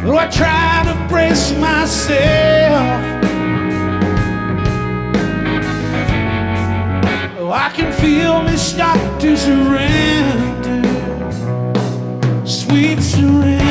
Oh, I try to brace myself. Oh, I can feel me start to surrender. Sweet surrender.